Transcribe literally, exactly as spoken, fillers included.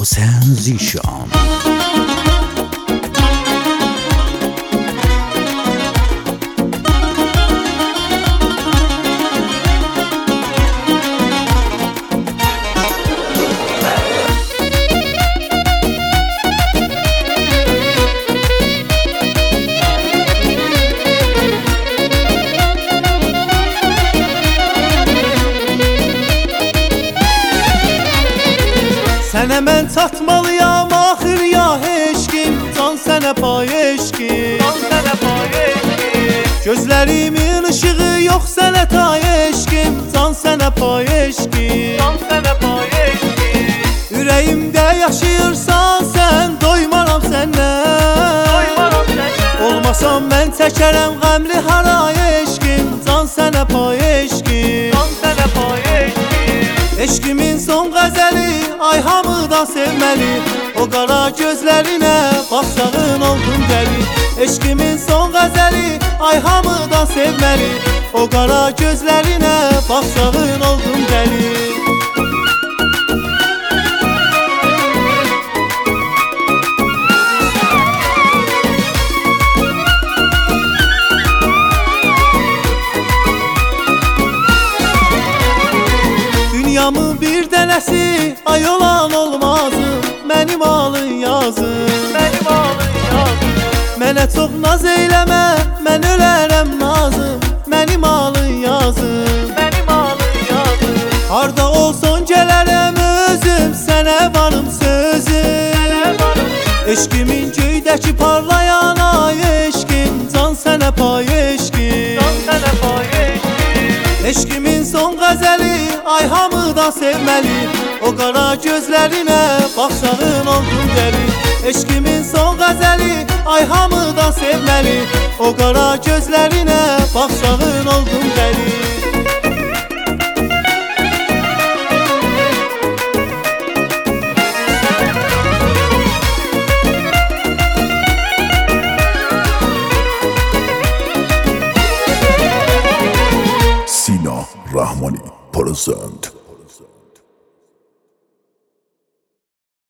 Hasan Zişan. Sənə mən çatmalıyam axır ya eşkim, can sənə pay eşkim, can sənə pay eşkim. Gözlərimin ışığı yox sənə tay eşkim, can sənə pay eşkim, can sənə pay eşkim. Ürəyimdə yaşayırsan sən, doymaram səndən, doymaram səndən. Olmasam mən çəkərəm qəmli hara eşkim, can sənə pay eşkim, can sənə pay eşkim. Eşkimin son qəzəli, ay hamıdan sevməli, o qara gözlərinə baxsağın oldum dəli. Eşkimin son qəzəli, ay hamıdan sevməli, o qara gözlərinə baxsağın oldum dəli. Dünyamın bir dənəsi, ay olan olmazım, mənim alın yazım, mənim alın yazım. Mənə çox naz eyləmə, mən ölərəm nazım, mənim alın yazım, mənim alın yazım. Harda olsun gələrəm özüm, sənə varım sözüm, sənə varım. Eşkimin göydəki parlayan ay eşkim, can sənə pay eşkim, can sənə pay eşkim. Eşkimin son qəzəli, ay hamıdan sevməli, o qara gözlərinə baxsağın oldum dəli. Eşkimin son qəzəli, ay hamıdan sevməli, o qara gözlərinə baxsağın oldum dəli. Sina Rahmani present.